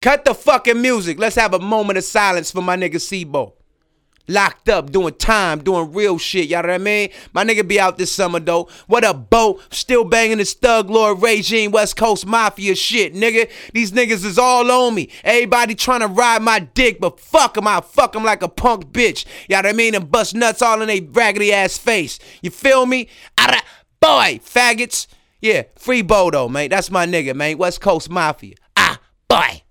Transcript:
Cut the fucking music. Let's have a moment of silence for my nigga Sebo. Locked up, doing time, doing real shit, y'all know what I mean? My nigga be out this summer, though. What up, Bo? Still banging this thug lord regime, West Coast Mafia shit, nigga. These niggas is all on me. Everybody trying to ride my dick, but fuck them, I'll fuck them like a punk bitch. Y'all know what I mean? And bust nuts all in they raggedy ass face. You feel me? Boy, faggots. Yeah, free Bo, though, man. That's my nigga, man. West Coast Mafia. Boy.